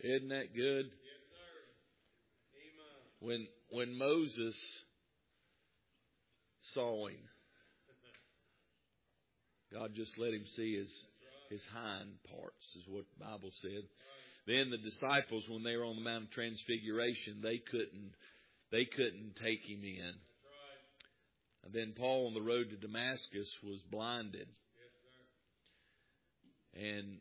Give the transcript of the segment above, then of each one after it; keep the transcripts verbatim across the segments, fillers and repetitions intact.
Isn't that good? Yes, sir. Amen. When when Moses saw him, God just let him see his his hind parts, is what the Bible said. Then the disciples, when they were on the Mount of Transfiguration, they couldn't they couldn't take him in. And then Paul on the road to Damascus was blinded. And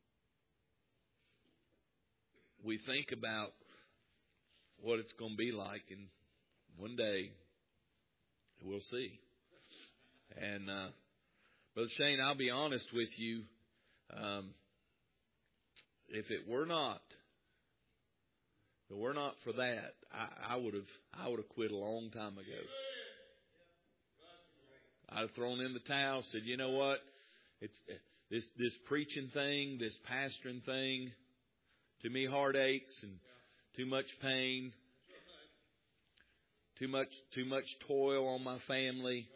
we think about what it's going to be like, and one day we'll see. And uh, Brother Shane, I'll be honest with you. Um, if it were not, if it were not for that, I, I would have I would have quit a long time ago. I'd have thrown in the towel, said, you know what, it's this this preaching thing, this pastoring thing, too many heartaches and too much pain, too much too much toil on my family,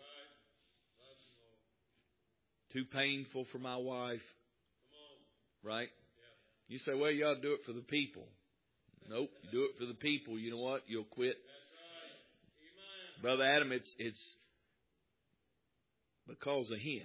too painful for my wife. Right? You say, well, you ought to do it for the people. Nope, you do it for the people. You know what? You'll quit. Brother Adam, it's it's because of him.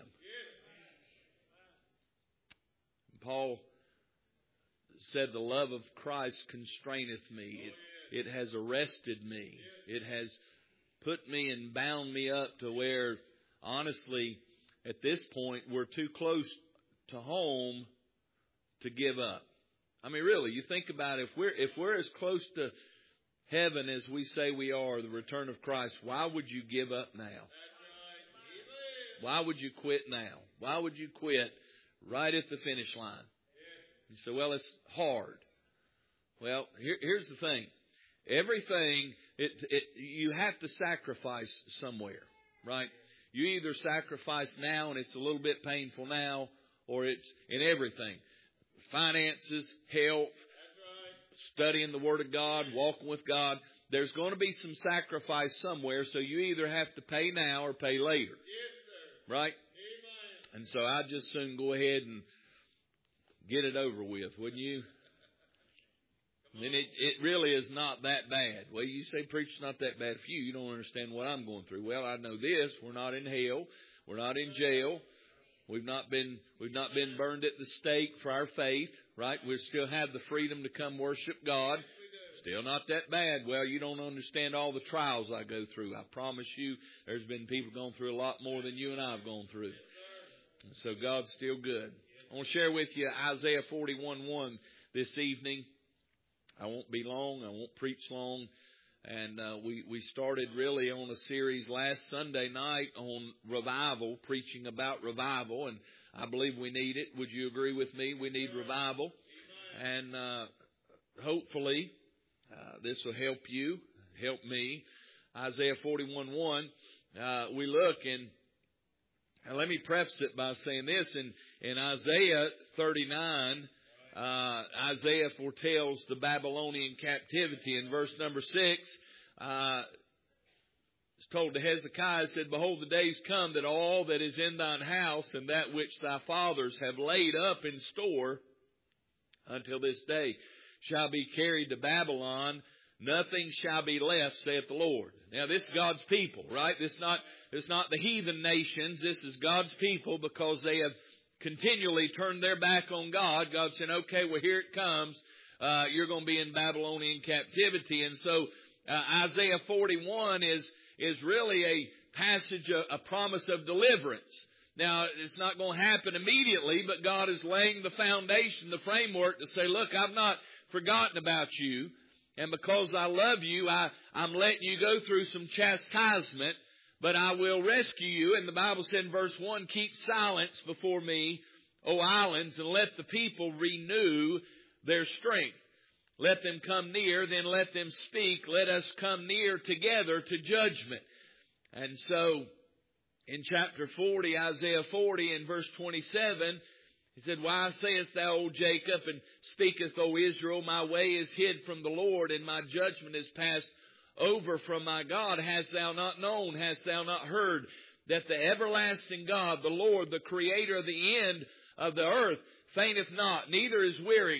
Paul said, the love of Christ constraineth me. It, it has arrested me. It has put me and bound me up to where, honestly, at this point, we're too close to home to give up. I mean, really, you think about it, if we're if we're as close to heaven as we say we are, the return of Christ, why would you give up now? Why would you quit now? Why would you quit right at the finish line? You say, well, it's hard. Well, here, here's the thing. Everything, it, it, you have to sacrifice somewhere, right? You either sacrifice now and it's a little bit painful now, or it's in everything. Finances, health, studying the Word of God, walking with God. There's going to be some sacrifice somewhere, so you either have to pay now or pay later. Right? And so I'd just soon go ahead and get it over with, wouldn't you? And it, it really is not that bad. Well, you say preaching's not that bad for you. You don't understand what I'm going through. Well, I know this. We're not in hell. We're not in jail. We've not been we've not been burned at the stake for our faith, right? We still have the freedom to come worship God. Still not that bad. Well, you don't understand all the trials I go through. I promise you, there's been people going through a lot more than you and I have gone through. And so God's still good. I want to share with you Isaiah forty-one one this evening. I won't be long. I won't preach long. And uh, we, we started really on a series last Sunday night on revival, preaching about revival. And I believe we need it. Would you agree with me? We need revival. And uh, hopefully uh, this will help you, help me. Isaiah forty-one one, uh, we look and, and let me preface it by saying this. In, in Isaiah thirty-nine, Uh, Isaiah foretells the Babylonian captivity. In verse number six, uh, it's told to Hezekiah, said, behold, the days come that all that is in thine house and that which thy fathers have laid up in store until this day shall be carried to Babylon. Nothing shall be left, saith the Lord. Now, this is God's people, right? This is not, this is not the heathen nations. This is God's people because they have continually turned their back on God. God said, okay, well, here it comes. Uh, you're going to be in Babylonian captivity. And so uh, Isaiah forty-one is is really a passage, a, a promise of deliverance. Now, it's not going to happen immediately, but God is laying the foundation, the framework to say, look, I've not forgotten about you. And because I love you, I, I'm letting you go through some chastisement. But I will rescue you. And the Bible said in verse one, keep silence before me, O islands, and let the people renew their strength. Let them come near, then let them speak. Let us come near together to judgment. And so, in chapter forty, Isaiah forty, in verse twenty-seven, he said, why sayest thou, O Jacob, and speaketh, O Israel, my way is hid from the Lord, and my judgment is passed over from my God. Hast thou not known, hast thou not heard, that the everlasting God, the Lord, the creator of the end of the earth, fainteth not, neither is weary.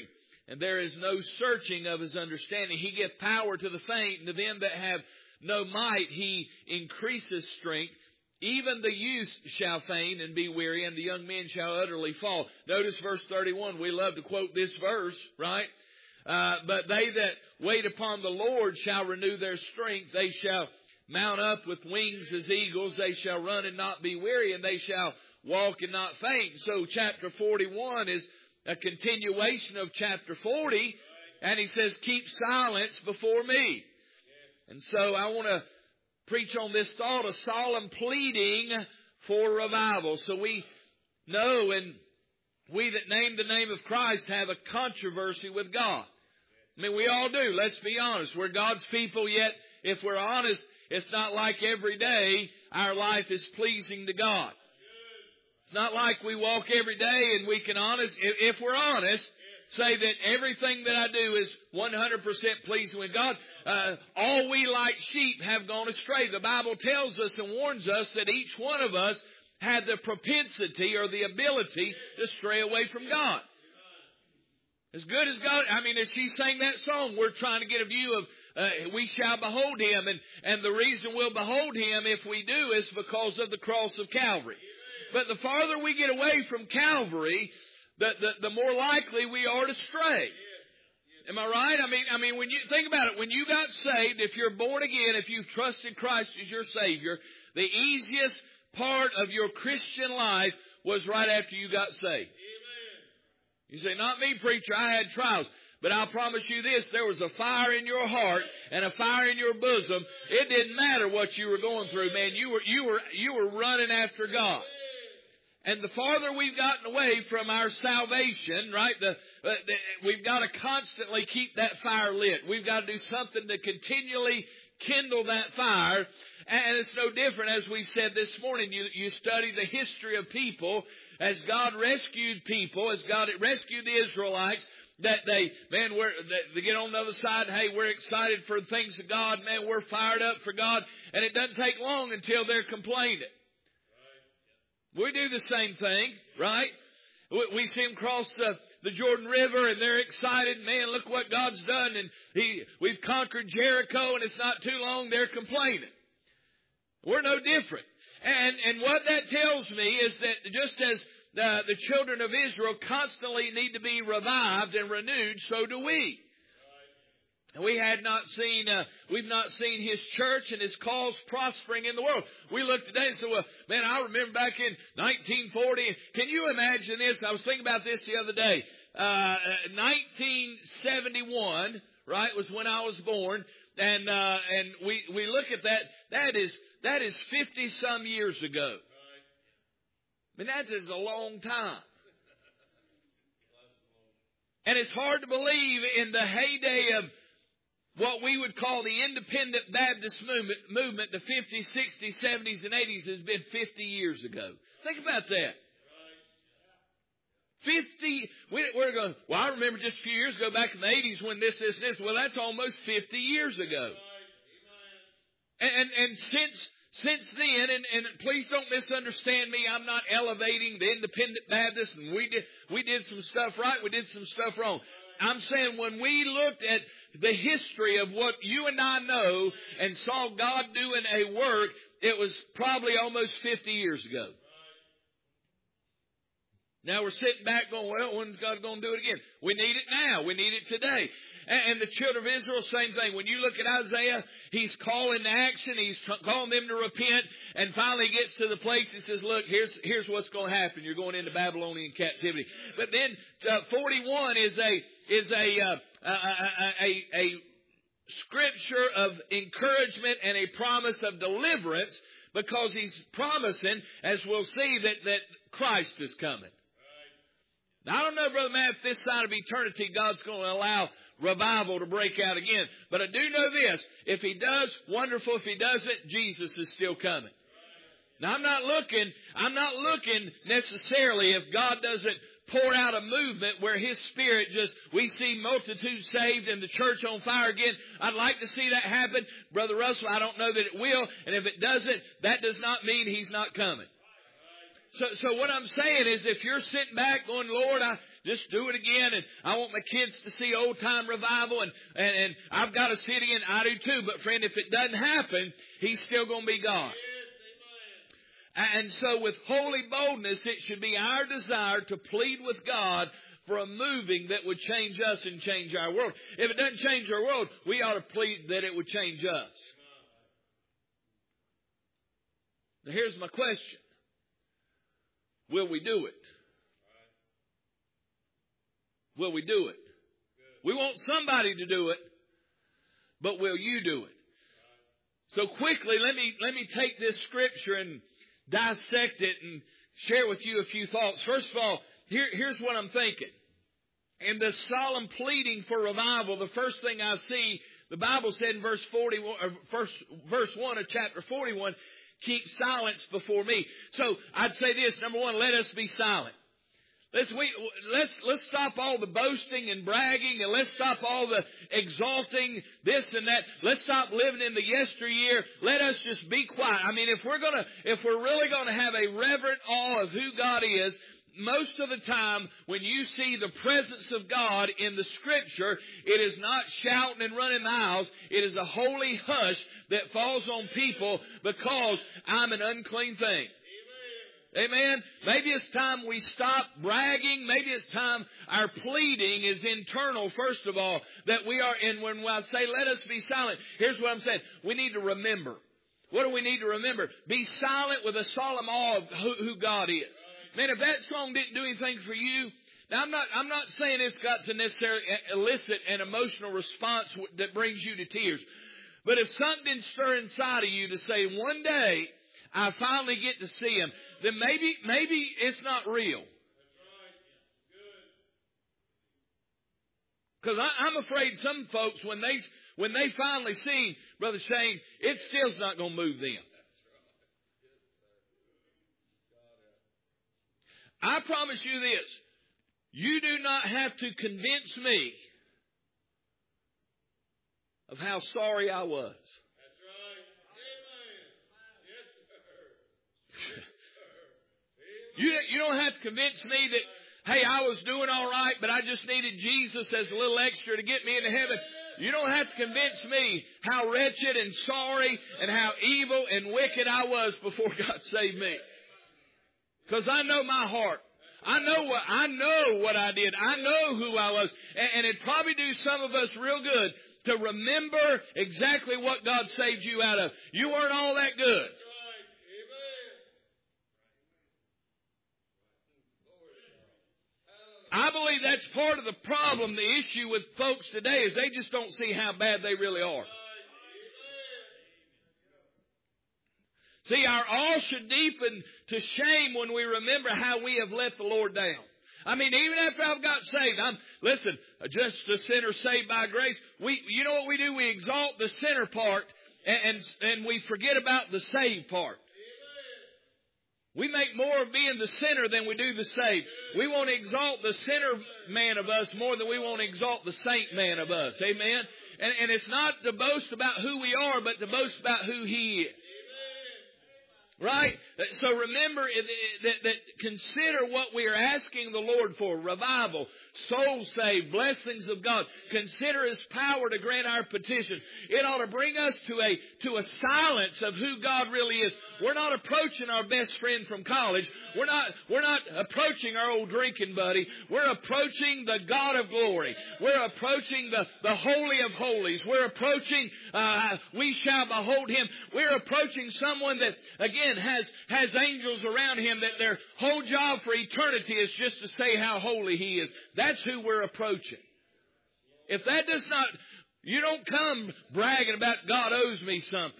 and there is no searching of his understanding. He giveth power to the faint, and to them that have no might he increaseth strength. Even the youth shall faint and be weary, and the young men shall utterly fall. Notice verse thirty-one. We love to quote this verse, right? Uh, but they that wait upon the Lord shall renew their strength. They shall mount up with wings as eagles. They shall run and not be weary, and they shall walk and not faint. So chapter forty-one is a continuation of chapter forty. And he says, keep silence before me. And so I want to preach on this thought, a solemn pleading for revival. So we know, and we that name the name of Christ have a controversy with God. I mean, we all do. Let's be honest. We're God's people, yet if we're honest, it's not like every day our life is pleasing to God. It's not like we walk every day and we can honest, if we're honest, say that everything that I do is one hundred percent pleasing with God. Uh, all we like sheep have gone astray. The Bible tells us and warns us that each one of us had the propensity or the ability to stray away from God. As good as God, I mean, as she sang that song, we're trying to get a view of uh, we shall behold Him. And, and the reason we'll behold Him if we do is because of the cross of Calvary. But the farther we get away from Calvary, the, the, the more likely we are to stray. Am I right? I mean, I mean, when you think about it, when you got saved, if you're born again, if you've trusted Christ as your Savior, the easiest part of your Christian life was right after you got saved. You say, not me, preacher, I had trials. But I'll promise you this, there was a fire in your heart and a fire in your bosom. It didn't matter what you were going through, man. You were, you were, you were running after God. And the farther we've gotten away from our salvation, right, the, uh, the, we've got to constantly keep that fire lit. We've got to do something to continually kindle that fire. And it's no different, as we said this morning. You, you study the history of people as God rescued people, as God rescued the Israelites, that they, man, we're, they get on the other side, hey, we're excited for the things of God, man, we're fired up for God, and it doesn't take long until they're complaining. We do the same thing, right? We see them cross the, the Jordan River and they're excited. Man, look what God's done. And he, we've conquered Jericho and it's not too long. They're complaining. We're no different. And, and what that tells me is that just as the, the children of Israel constantly need to be revived and renewed, so do we. We had not seen, uh, we've not seen His church and His cause prospering in the world. We look today and say, well, man, I remember back in nineteen forty. Can you imagine this? I was thinking about this the other day. Uh, nineteen seventy-one, right, was when I was born. And, uh, and we, we look at that. That is, that is fifty some years ago. I mean, that is a long time. And it's hard to believe in the heyday of what we would call the independent Baptist movement, movement, the fifties, sixties, seventies, and eighties has been fifty years ago. Think about that. fifty, we're going, well, I remember just a few years ago, back in the eighties when this, this, this, well, that's almost fifty years ago. And, and, and since, since then, and, and please don't misunderstand me, I'm not elevating the independent Baptist, and we did, we did some stuff right, we did some stuff wrong. I'm saying when we looked at the history of what you and I know and saw God doing a work, it was probably almost fifty years ago. Now we're sitting back going, well, when's God going to do it again? We need it now. We need it today. And the children of Israel, same thing. When you look at Isaiah, he's calling to action. He's calling them to repent. And finally he gets to the place he says, look, here's, here's what's going to happen. You're going into Babylonian captivity. But then uh, forty-one is a, is a, uh, a, a, a, a scripture of encouragement and a promise of deliverance, because he's promising, as we'll see, that, that Christ is coming. Now, I don't know, Brother Matt, if this side of eternity God's going to allow revival to break out again. But I do know this. If He does, wonderful. If He doesn't, Jesus is still coming. Now, I'm not looking, I'm not looking necessarily if God doesn't pour out a movement where His Spirit just, we see multitudes saved and the church on fire again. I'd like to see that happen. Brother Russell, I don't know that it will. And if it doesn't, that does not mean He's not coming. So, so what I'm saying is, if you're sitting back going, Lord, I, just do it again. And I want my kids to see old time revival. And, and, and I've got to see it again. I do too. But friend, if it doesn't happen, He's still going to be God. And so with holy boldness, it should be our desire to plead with God for a moving that would change us and change our world. If it doesn't change our world, we ought to plead that it would change us. Now here's my question. Will we do it? Will we do it? We want somebody to do it, but will you do it? So quickly, let me, let me take this scripture and dissect it and share with you a few thoughts. First of all, Here, here's what I'm thinking. In the solemn pleading for revival, the first thing I see, the Bible said in verse forty-one, or first, verse one of chapter forty-one, keep silence before me. So I'd say this, number one, let us be silent. Let's, we, let's, let's stop all the boasting and bragging, and let's stop all the exalting this and that. Let's stop living in the yesteryear. Let us just be quiet. I mean, if we're gonna, if we're really gonna have a reverent awe of who God is, most of the time, when you see the presence of God in the Scripture, it is not shouting and running miles. It is a holy hush that falls on people because I'm an unclean thing. Amen. Amen. Maybe it's time we stop bragging. Maybe it's time our pleading is internal, first of all, that we are, and when I say let us be silent, here's what I'm saying. We need to remember. What do we need to remember? Be silent with a solemn awe of who, who God is. Man, if that song didn't do anything for you, now I'm not, I'm not saying it's got to necessarily elicit an emotional response that brings you to tears. But if something didn't stir inside of you to say, one day I finally get to see Him, then maybe, maybe it's not real. Because I'm afraid some folks, when they, when they finally see Brother Shane, it still's not going to move them. I promise you this, you do not have to convince me of how sorry I was. That's right. Amen. Yes, sir. Yes, sir. You, you don't have to convince me that, hey, I was doing all right, but I just needed Jesus as a little extra to get me into heaven. You don't have to convince me how wretched and sorry and how evil and wicked I was before God saved me. Because I know my heart. I know what I know what I did. I know who I was. And, and it'd probably do some of us real good to remember exactly what God saved you out of. You weren't all that good. I believe that's part of the problem, the issue with folks today is they just don't see how bad they really are. See, our awe should deepen to shame when we remember how we have let the Lord down. I mean, even after I've got saved, I'm, listen, just a sinner saved by grace. We, you know what we do? We exalt the sinner part and, and, and we forget about the saved part. We make more of being the sinner than we do the saved. We want to exalt the sinner man of us more than we want to exalt the saint man of us. Amen? And, and it's not to boast about who we are, but to boast about who He is. Right? So remember that, that consider what we are asking the Lord for. Revival, soul saved, blessings of God. Consider His power to grant our petition. It ought to bring us to a, to a silence of who God really is. We're not approaching our best friend from college. We're not, we're not approaching our old drinking buddy. We're approaching the God of glory. We're approaching the, the Holy of Holies. We're approaching, uh, we shall behold Him. We're approaching someone that, again, has, has angels around Him, that their whole job for eternity is just to say how holy He is. That's who we're approaching. If that does not, you don't come bragging about God owes me something.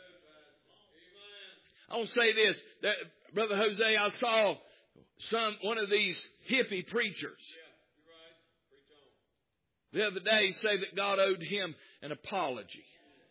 I want to say this, that, Brother Jose, I saw some one of these hippie preachers the other day say that God owed him an apology.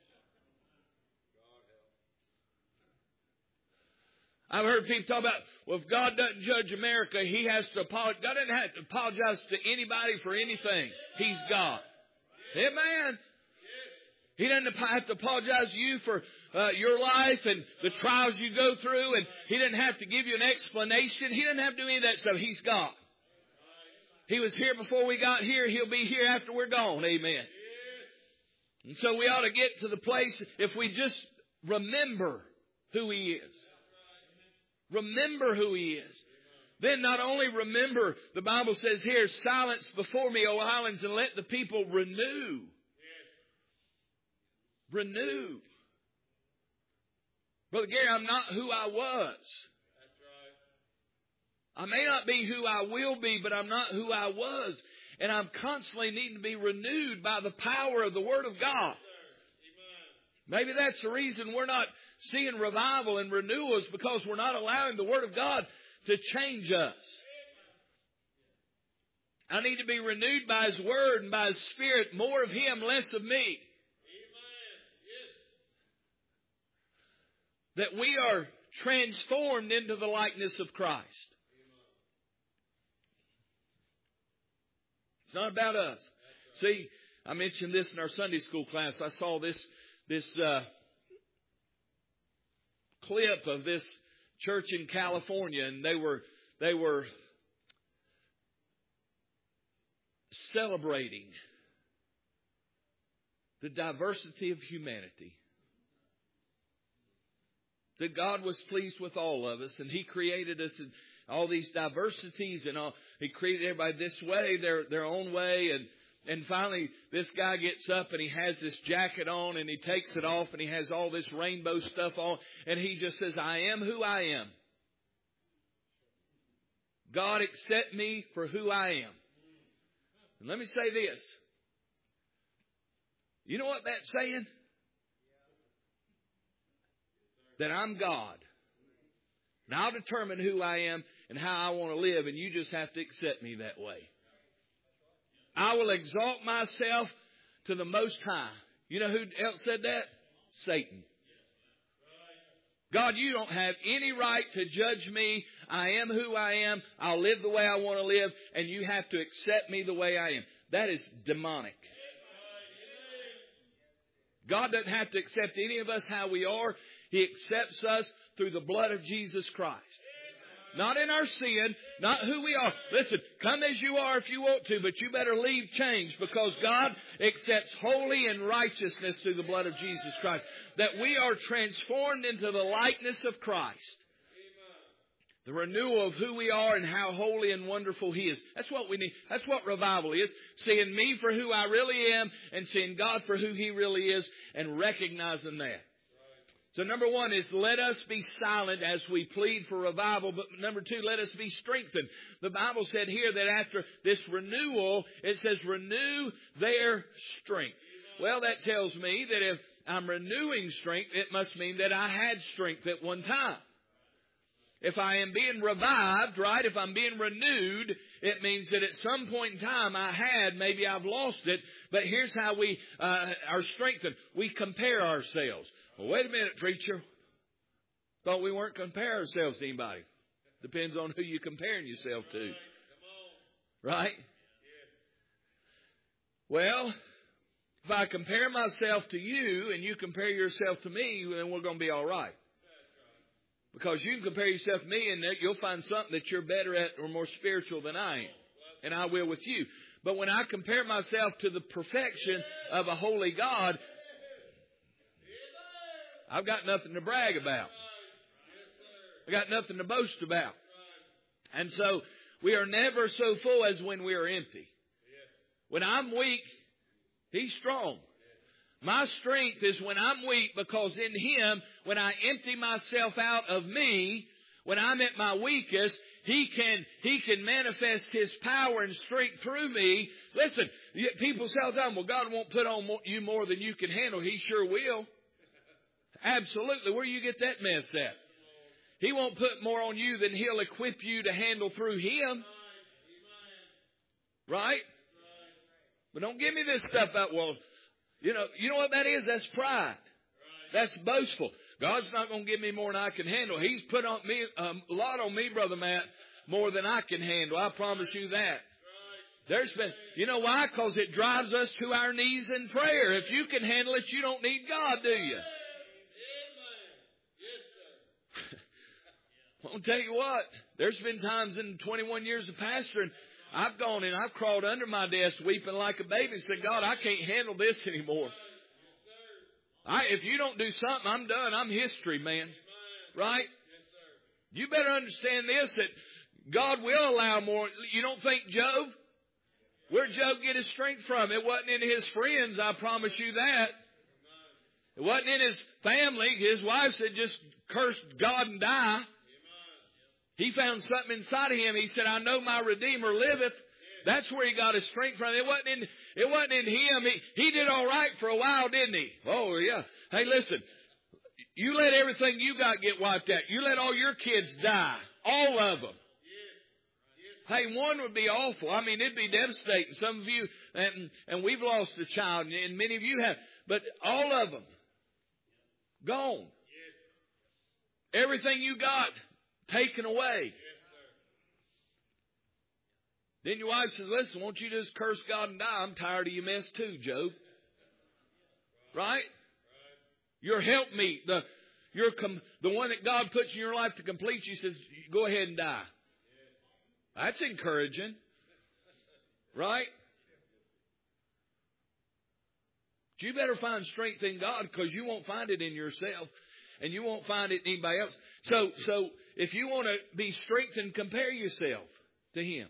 I've heard people talk about, well, if God doesn't judge America, He has to apologize. God doesn't have to apologize to anybody for anything. He's God. Amen. He doesn't have to apologize to you for uh, your life and the trials you go through, and He doesn't have to give you an explanation. He doesn't have to do any of that stuff. He's God. He was here before we got here. He'll be here after we're gone. Amen. And so we ought to get to the place, if we just remember who He is. Remember who He is. Then not only remember, the Bible says here, silence before me, O islands, and let the people renew. Renew. Brother Gary, I'm not who I was. I may not be who I will be, but I'm not who I was. And I'm constantly needing to be renewed by the power of the Word of God. Maybe that's the reason we're not seeing revival and renewals, because we're not allowing the Word of God to change us. I need to be renewed by His Word and by His Spirit. More of Him, less of me. That we are transformed into the likeness of Christ. It's not about us. See, I mentioned this in our Sunday school class. I saw this this uh, clip of this church in California, and they were they were celebrating the diversity of humanity. That God was pleased with all of us, and He created us in all these diversities, and all. He created everybody this way, their their own way, and and finally this guy gets up and he has this jacket on and he takes it off and he has all this rainbow stuff on, and he just says, I am who I am. God, accept me for who I am. And let me say this. You know what that's saying? That I'm God. And I'll determine who I am and how I want to live, and you just have to accept me that way. I will exalt myself to the Most High. You know who else said that? Satan. God, you don't have any right to judge me. I am who I am. I'll live the way I want to live, and you have to accept me the way I am. That is demonic. God doesn't have to accept any of us how we are. He accepts us through the blood of Jesus Christ. Not in our sin, not who we are. Listen, come as you are if you want to, but you better leave changed, because God accepts holy and righteousness through the blood of Jesus Christ. That we are transformed into the likeness of Christ. The renewal of who we are and how holy and wonderful He is. That's what we need. That's what revival is. Seeing me for who I really am and seeing God for who He really is and recognizing that. So number one is let us be silent as we plead for revival. But number two, let us be strengthened. The Bible said here that after this renewal, it says renew their strength. Well, that tells me that if I'm renewing strength, it must mean that I had strength at one time. If I am being revived, right, if I'm being renewed, it means that at some point in time I had, maybe I've lost it. But here's how we uh, are strengthened. We compare ourselves. Well, wait a minute, preacher. Thought we weren't comparing ourselves to anybody. Depends on who you're comparing yourself to. Right? Well, if I compare myself to you and you compare yourself to me, then we're going to be all right. Because you can compare yourself to me and you'll find something that you're better at or more spiritual than I am. And I will with you. But when I compare myself to the perfection of a holy God, I've got nothing to brag about. I've got nothing to boast about. And so we are never so full as when we are empty. When I'm weak, He's strong. My strength is when I'm weak, because in Him, when I empty myself out of me, when I'm at my weakest, He can He can manifest His power and strength through me. Listen, people say all the time, well, God won't put on you more than you can handle. He sure will. Absolutely. Where do you get that mess at? He won't put more on you than He'll equip you to handle through Him. Right? But don't give me this stuff out, well, you know, you know what that is? That's pride. That's boastful. God's not going to give me more than I can handle. He's put on me um, a lot on me, Brother Matt, more than I can handle. I promise you that. There's been, you know why? Because it drives us to our knees in prayer. If you can handle it, you don't need God, do you? I'll tell you what. There's been times in twenty-one years of pastoring, I've gone and I've crawled under my desk weeping like a baby and said, God, I can't handle this anymore. I, if you don't do something, I'm done. I'm history, man. Right? You better understand this, that God will allow more. You don't think Job? Where'd Job get his strength from? It wasn't in his friends, I promise you that. It wasn't in his family. His wife said, just curse God and die. He found something inside of him. He said, I know my Redeemer liveth. That's where he got his strength from. It wasn't in, it wasn't in him. He, he did all right for a while, didn't he? Oh, yeah. Hey, listen. You let everything you got get wiped out. You let all your kids die. All of them. Hey, one would be awful. I mean, it'd be devastating. Some of you, and, and we've lost a child, and many of you have. But all of them, gone. Everything you got, taken away. Then your wife says, listen, won't you just curse God and die? I'm tired of your mess too, Job. Right? Your helpmeet, the, your com, the one that God puts in your life to complete you, says, go ahead and die. That's encouraging. Right? But you better find strength in God, because you won't find it in yourself. And you won't find it in anybody else. So, so if you want to be strengthened, compare yourself to Him.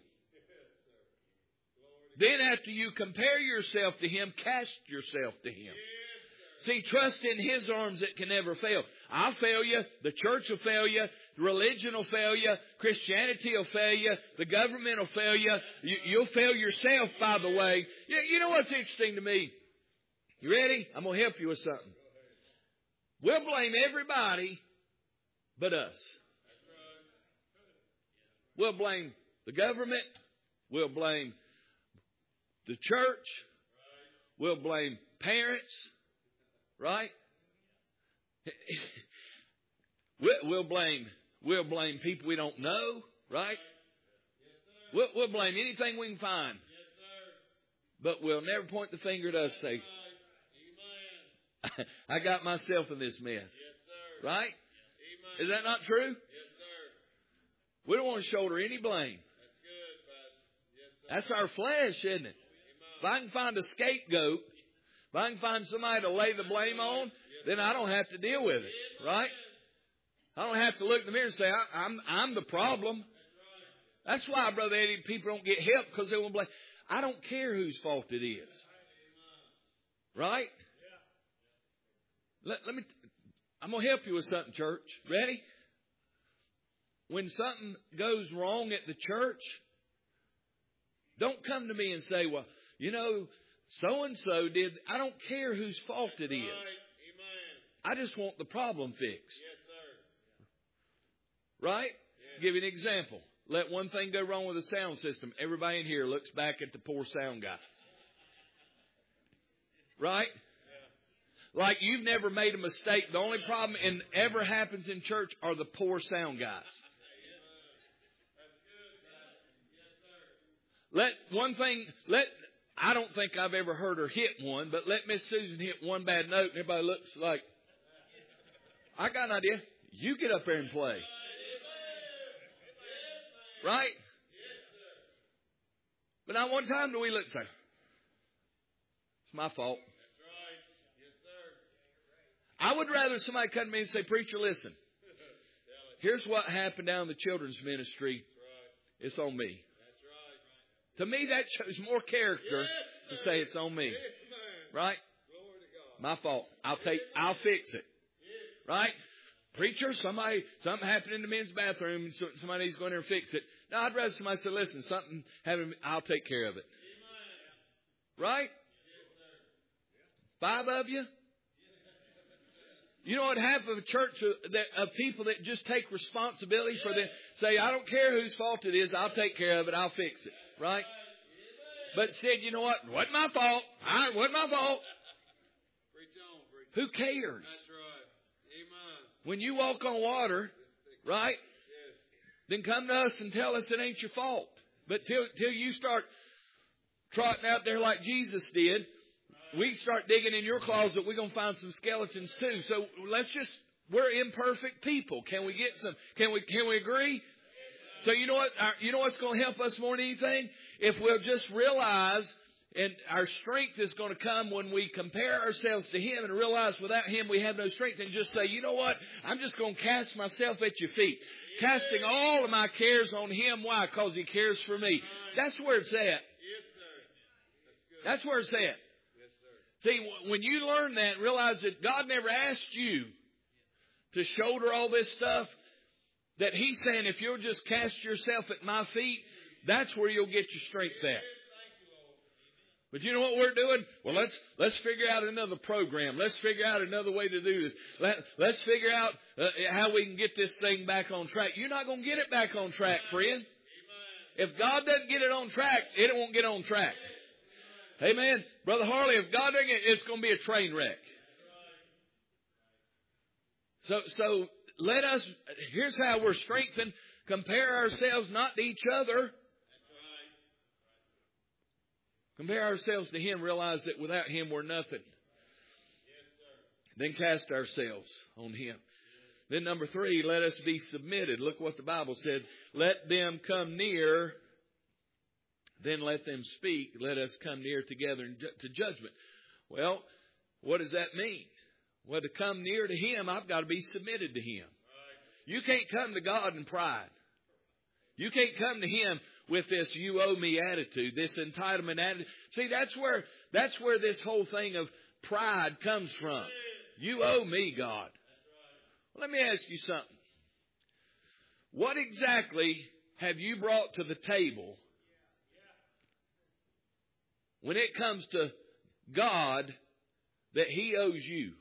Then after you compare yourself to Him, cast yourself to Him. See, trust in His arms that can never fail. I'll fail you. The church will fail you. Religion will fail you. Christianity will fail you. The government will fail you. you you'll fail yourself, by the way. You, you know what's interesting to me? You ready? I'm going to help you with something. We'll blame everybody but us. We'll blame the government. We'll blame the church. We'll blame parents. Right? We'll blame, we'll blame people we don't know. Right? We'll, we'll blame anything we can find. But we'll never point the finger at us and say, I got myself in this mess. Right? Is that not true? We don't want to shoulder any blame. That's our flesh, isn't it? If I can find a scapegoat, if I can find somebody to lay the blame on, then I don't have to deal with it. Right? I don't have to look in the mirror and say, I, I'm I'm the problem. That's why, Brother Eddie, people don't get help, because they won't blame. I don't care whose fault it is. Right? Let, let me, I'm going to help you with something, church. Ready? When something goes wrong at the church, don't come to me and say, well, you know, so-and-so did. I don't care whose fault it is. I just want the problem fixed. Right? Give you an example. Let one thing go wrong with the sound system. Everybody in here looks back at the poor sound guy. Right? Like you've never made a mistake. The only problem in ever happens in church are the poor sound guys. Let one thing, let, I don't think I've ever heard her hit one, but let Miss Susan hit one bad note and everybody looks like, I got an idea. You get up there and play. Right? But not one time do we look and say, it's my fault. I would rather somebody come to me and say, preacher, listen, here's what happened down in the children's ministry. It's on me. To me, that shows more character to say it's on me. Right? My fault. I'll take, I'll fix it. Right? Preacher, somebody, something happened in the men's bathroom and somebody needs to go in there and fix it. No, I'd rather somebody say, listen, something happened, I'll take care of it. Right? Five of you? You know what half of a church of, that, of people that just take responsibility for them, say, I don't care whose fault it is, I'll take care of it, I'll fix it. Right? But said, you know what? It wasn't my fault. It wasn't my fault. Who cares? When you walk on water, right? Then come to us and tell us it ain't your fault. But till till you start trotting out there like Jesus did, we start digging in your closet, we're going to find some skeletons too. So let's just, we're imperfect people. Can we get some, can we, can we agree? So you know what? Our, you know what's going to help us more than anything? If we'll just realize, and our strength is going to come when we compare ourselves to Him and realize without Him we have no strength, and just say, you know what? I'm just going to cast myself at your feet. Casting all of my cares on Him. Why? Because He cares for me. That's where it's at. That's where it's at. See, when you learn that and realize that God never asked you to shoulder all this stuff, that He's saying if you'll just cast yourself at my feet, that's where you'll get your strength at. But you know what we're doing? Well, let's let's figure out another program. Let's figure out another way to do this. Let, let's figure out uh, how we can get this thing back on track. You're not going to get it back on track, friend. If God doesn't get it on track, it won't get on track. Amen. Brother Harley, if God doesn't get it, it's going to be a train wreck. So, so let us, here's how we're strengthened. Compare ourselves not to each other. Compare ourselves to Him. Realize that without Him we're nothing. Then cast ourselves on Him. Then number three, let us be submitted. Look what the Bible said. Let them come near. Then let them speak. Let us come near together to judgment. Well, what does that mean? Well, to come near to Him, I've got to be submitted to Him. You can't come to God in pride. You can't come to Him with this you owe me attitude, this entitlement attitude. See, that's where that's where this whole thing of pride comes from. You owe me, God. Well, let me ask you something. What exactly have you brought to the table when it comes to God that He owes you?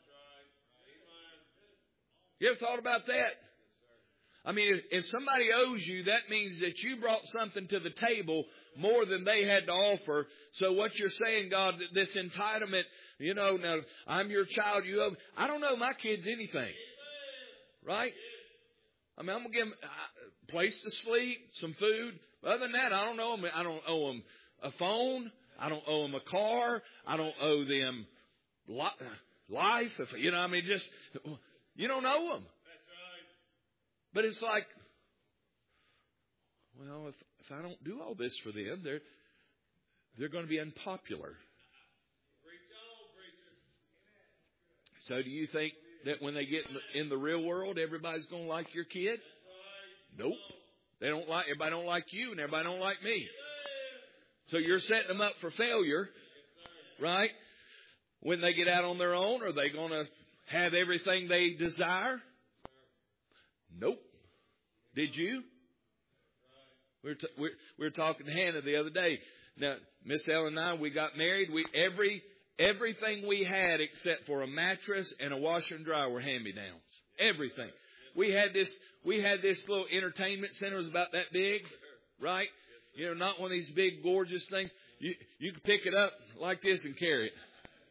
You ever thought about that? I mean, if, if somebody owes you, that means that you brought something to the table more than they had to offer. So what you're saying, God, this entitlement, you know, now I'm your child, you owe me. I don't owe my kids anything. Right? I mean, I'm going to give them a place to sleep, some food. Other than that, I don't owe them, I don't owe them a phone. I don't owe them a car. I don't owe them life. If, you know, I mean, just, you don't owe them. That's right. But it's like, well, if, if I don't do all this for them, they're, they're going to be unpopular. Preach on, preacher. So do you think that when they get in the real world, everybody's going to like your kid? Nope. They don't like, everybody don't like you and everybody don't like me. So you're setting them up for failure, right? When they get out on their own, are they going to have everything they desire? Nope. Did you? We were, t- we, we were talking to Hannah the other day. Now, Miss Ellen and I, we got married. We every everything we had except for a mattress and a washer and dryer were hand-me-downs. Everything. We had this. We had this little entertainment center. It was about that big, right? You know, not one of these big, gorgeous things. You you can pick it up like this and carry it.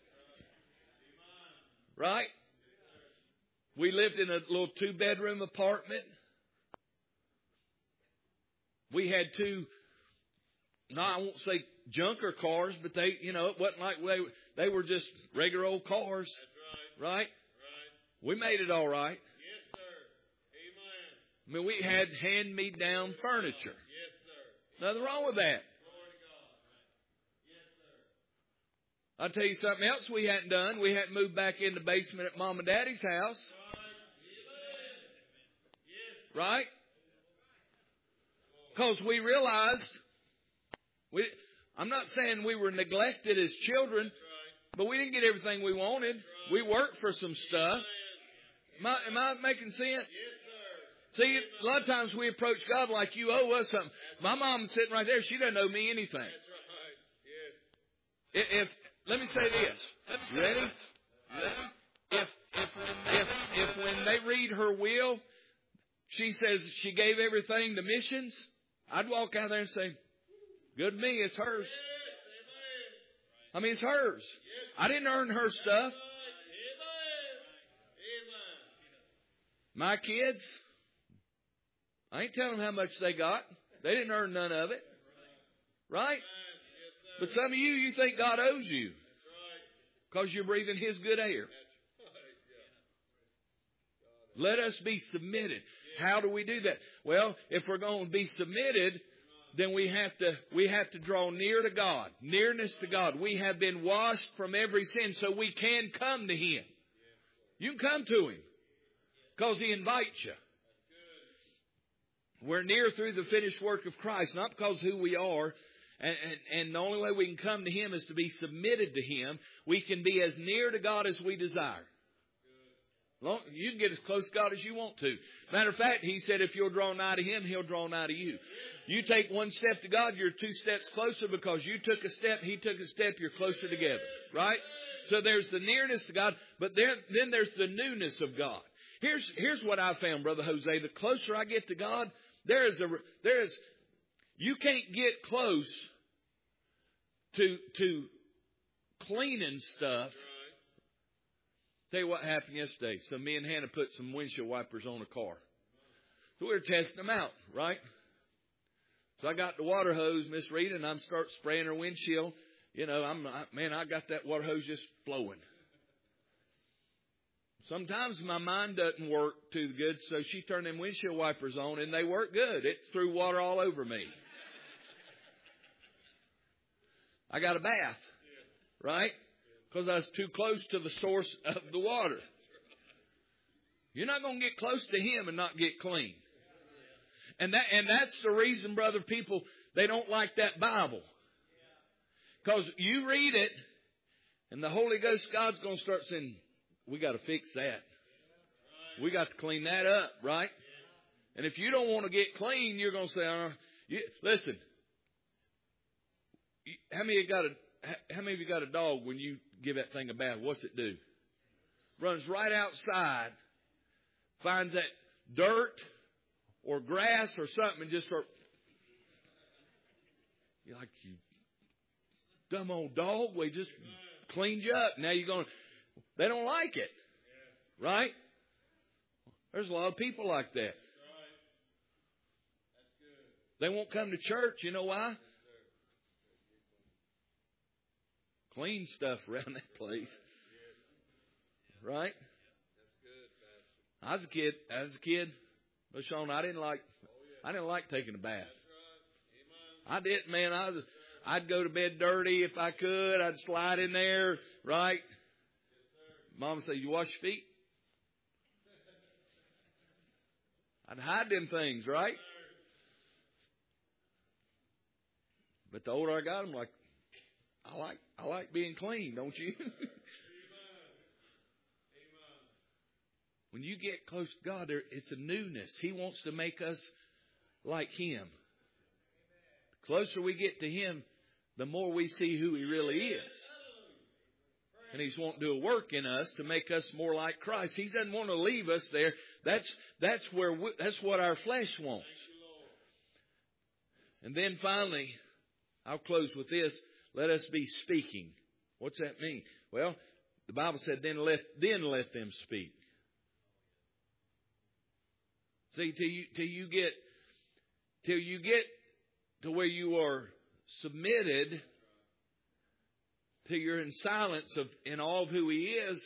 Right? We lived in a little two-bedroom apartment. We had two, no, I won't say junker cars, but they, you know, it wasn't like they, they were just regular old cars. That's right. Right? Right. We made it all right. Yes, sir. Amen. I mean, we had hand-me-down furniture. Yes, sir. Nothing wrong with that. Glory to God. Yes, sir. I'll tell you something else we hadn't done. We hadn't moved back in the basement at Mom and Daddy's house. Right? Because we realized, we, I'm not saying we were neglected as children, but we didn't get everything we wanted. We worked for some stuff. Am I, am I making sense? See, a lot of times we approach God like you owe us something. My mom's sitting right there. She doesn't owe me anything. If, if let me say this. You ready? If, if, if, if when they read her will, she says she gave everything to missions, I'd walk out there and say, good to me, it's hers. I mean, it's hers. I didn't earn her stuff. My kids, I ain't telling them how much they got. They didn't earn none of it. Right? But some of you, you think God owes you because you're breathing His good air. Let us be submitted. How do we do that? Well, if we're going to be submitted, then we have to we have to draw near to God. Nearness to God. We have been washed from every sin, so we can come to Him. You can come to Him because He invites you. We're near through the finished work of Christ, not because of who we are. And, and, and the only way we can come to Him is to be submitted to Him. We can be as near to God as we desire. Long, you can get as close to God as you want to. Matter of fact, He said if you'll draw nigh to Him, He'll draw nigh to you. You take one step to God, you're two steps closer because you took a step, He took a step, you're closer together. Right? So there's the nearness to God, but there, then there's the newness of God. Here's, here's what I found, Brother Jose. The closer I get to God, there is a, there is, you can't get close to, to cleaning stuff. Tell you what happened yesterday. So me and Hannah put some windshield wipers on a car. So we were testing them out, right? So I got the water hose, Miss Rita, and I'm start spraying her windshield. You know, I'm I, man, I got that water hose just flowing. Sometimes my mind doesn't work too good, so she turned them windshield wipers on, and they work good. It threw water all over me. I got a bath, right? Because I was too close to the source of the water. You're not going to get close to Him and not get clean. And that and that's the reason, brother, people, they don't like that Bible. Because you read it, and the Holy Ghost, God's going to start saying, we got to fix that. We got to clean that up, right? And if you don't want to get clean, you're going to say, uh, you, listen, how many of you got a How many of you got a dog when you give that thing a bath? What's it do? Runs right outside, finds that dirt or grass or something and just start. You're like, you dumb old dog. We just cleaned you up. Now you're going to. They don't like it. Right? There's a lot of people like that. They won't come to church. You know why? Clean stuff around that place. Right? I was a kid. I was a kid. But Sean, I didn't like I didn't like taking a bath. I didn't, man. I was I'd go to bed dirty if I could. I'd slide in there, right? Mom would say, you wash your feet? I'd hide them things, right? But the older I got, I'm like, I like I like being clean, don't you? When you get close to God, there, it's a newness. He wants to make us like Him. The closer we get to Him, the more we see who He really is. And He's wanting to do a work in us to make us more like Christ. He doesn't want to leave us there. That's that's where we, that's what our flesh wants. And then finally, I'll close with this. Let us be speaking. What's that mean? Well, the Bible said, then let then let them speak. See, till you till you get till you get to where you are submitted, till you're in silence of in all of who He is,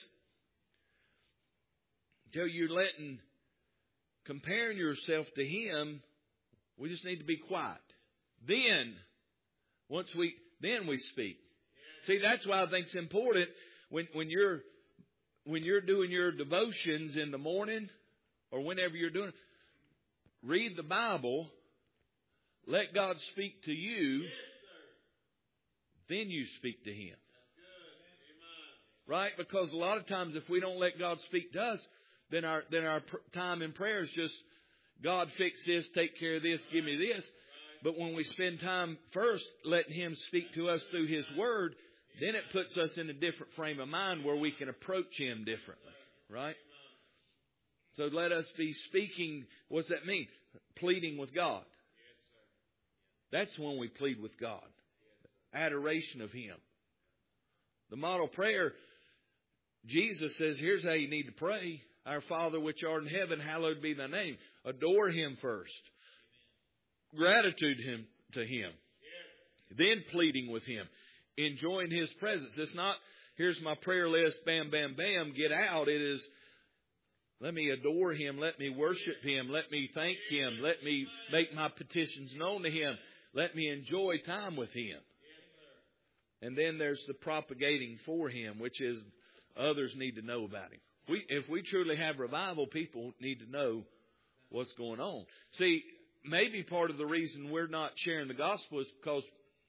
till you're letting comparing yourself to Him, we just need to be quiet. Then, once we then we speak. See, that's why I think it's important when when you're when you're doing your devotions in the morning or whenever you're doing it, read the Bible, let God speak to you, then you speak to Him. Right? Because a lot of times if we don't let God speak to us, then our then our time in prayer is just, God, fix this, take care of this, give me this. But when we spend time first letting Him speak to us through His Word, then it puts us in a different frame of mind where we can approach Him differently. Right? So let us be speaking. What's that mean? Pleading with God. That's when we plead with God. Adoration of Him. The model prayer, Jesus says, here's how you need to pray. Our Father which art in heaven, hallowed be thy name. Adore Him first. Gratitude him to Him. Then pleading with Him. Enjoying His presence. It's not, here's my prayer list, bam, bam, bam, get out. It is, Let me adore Him. Let me worship Him. Let me thank Him. Let me make my petitions known to Him. Let me enjoy time with Him. And then there's the propagating for Him, which is others need to know about Him. We, if we truly have revival, people need to know what's going on. See, maybe part of the reason we're not sharing the gospel is because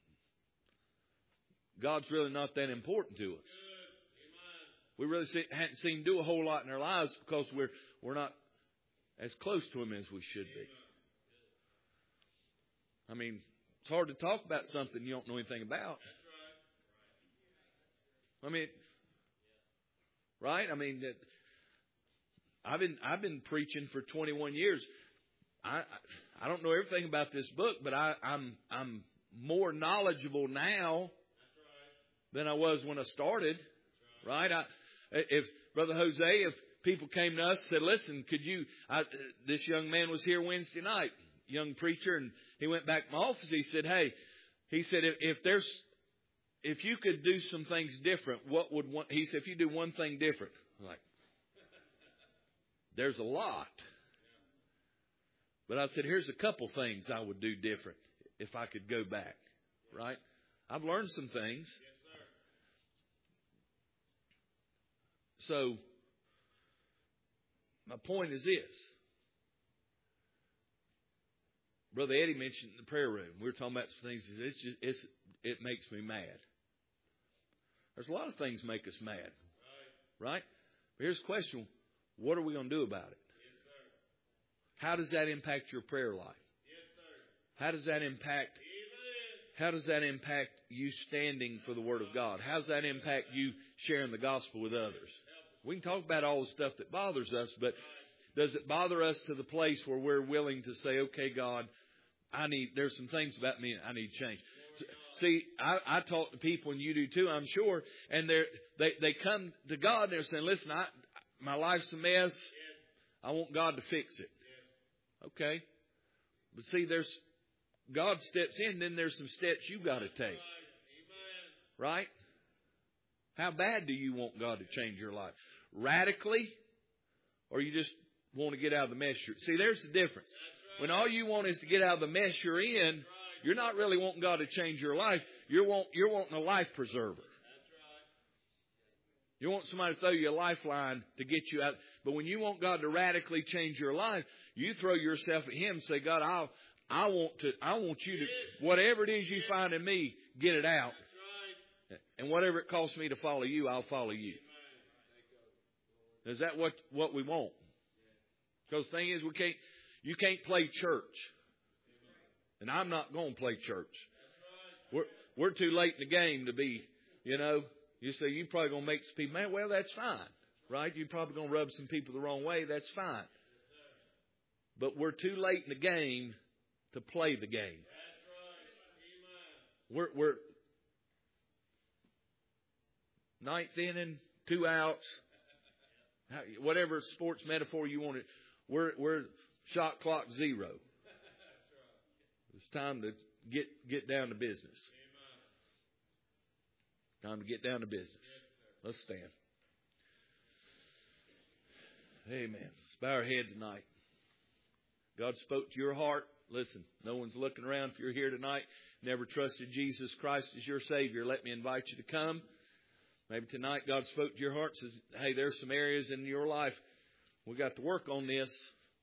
God's really not that important to us. We really see, hadn't seen Him do a whole lot in our lives because we're we're not as close to Him as we should be. I mean, it's hard to talk about something you don't know anything about. I mean, right? I mean, that I've been I've been preaching for twenty-one years. I I don't know everything about this book, but I, I'm I'm more knowledgeable now than I was when I started. Right? I, if Brother Jose, if people came to us and said, "Listen, could you?" I, this young man was here Wednesday night, young preacher, and he went back to my office. He said, "Hey," he said, "if, if there's if you could do some things different, what would one?" He said, "If you do one thing different," I'm like, there's a lot. But I said, here's a couple things I would do different if I could go back. Right? I've learned some things. So, my point is this. Brother Eddie mentioned in the prayer room. We were talking about some things. It's just, it's, it makes me mad. There's a lot of things make us mad. Right? But here's the question. What are we going to do about it? Yes, sir. How does that impact your prayer life? Yes, sir. How does that impact Amen. How does that impact you standing for the Word of God? How does that impact you sharing the gospel with others? We can talk about all the stuff that bothers us, but does it bother us to the place where we're willing to say, okay, God, I need, there's some things about me I need to change. See, I, I talk to people, and you do too, I'm sure, and they're, they they come to God and they're saying, listen, I, my life's a mess. I want God to fix it. Okay. But see, there's God steps in, then there's some steps you've got to take. Right? How bad do you want God to change your life? Radically? Or you just want to get out of the mess you're in? See, there's the difference. When all you want is to get out of the mess you're in, you're not really wanting God to change your life. You're, want, you're wanting a life preserver. You want somebody to throw you a lifeline to get you out. But when you want God to radically change your life, you throw yourself at Him and say, God, I'll, I want to, I want you to, whatever it is you find in me, get it out. And whatever it costs me to follow you, I'll follow you. Is that what, what we want? Because the thing is, we can't, you can't play church. And I'm not going to play church. We're, we're too late in the game to be, you know, you say you're probably going to make some people mad. Well, that's fine. Right? You're probably going to rub some people the wrong way. That's fine. But we're too late in the game to play the game. We're, we're ninth inning, two outs, whatever sports metaphor you want it. We're, we're shot clock zero. It's time to get, get down to business. Time to get down to business. Let's stand. Amen. Let's bow our head tonight. God spoke to your heart. Listen, no one's looking around. If you're here tonight, never trusted Jesus Christ as your Savior, let me invite you to come. Maybe tonight God spoke to your heart and says, hey, there's some areas in your life we got to work on this.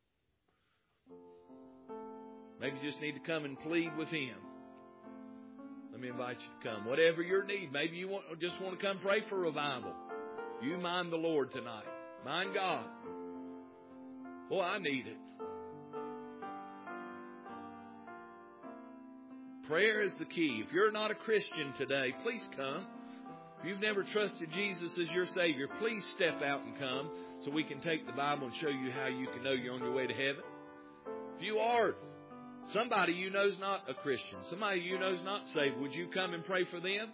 Maybe you just need to come and plead with Him. Let me invite you to come. Whatever your need, maybe you want, just want to come pray for revival. You mind the Lord tonight. Mind God. Boy, I need it. Prayer is the key. If you're not a Christian today, please come. If you've never trusted Jesus as your Savior, please step out and come so we can take the Bible and show you how you can know you're on your way to heaven. If you are somebody you know is not a Christian, somebody you know is not saved, would you come and pray for them?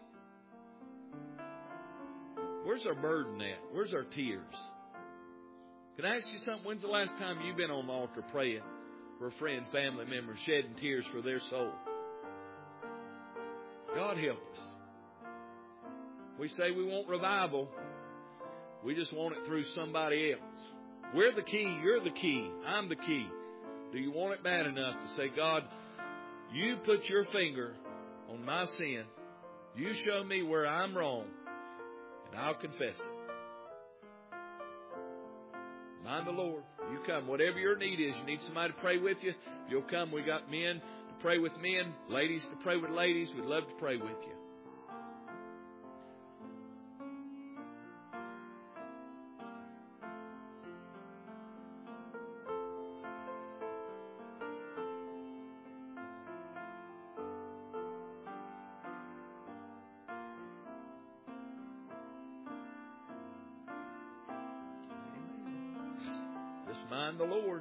Where's our burden at? Where's our tears? Can I ask you something? When's the last time you've been on the altar praying for a friend, family member, shedding tears for their soul? God help us. We say we want revival. We just want it through somebody else. We're the key. You're the key. I'm the key. Do you want it bad enough to say, God, you put your finger on my sin. You show me where I'm wrong, and I'll confess it. Mind the Lord. You come. Whatever your need is, you need somebody to pray with you, you'll come. We got men to pray with men, ladies to pray with ladies. We'd love to pray with you. Just mind the Lord.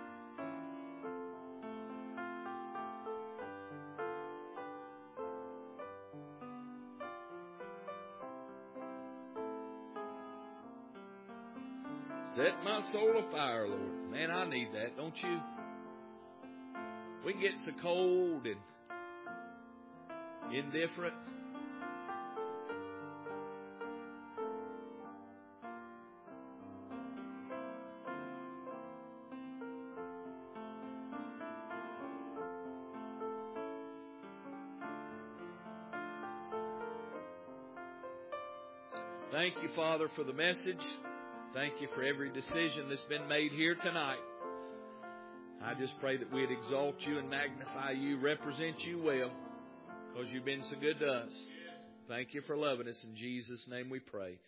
Set my soul afire, Lord. Man, I need that, don't you? We can get so cold and indifferent. Thank you, Father, for the message. Thank you for every decision that's been made here tonight. I just pray that we'd exalt you and magnify you, represent you well, because you've been so good to us. Thank you for loving us. In Jesus' name we pray.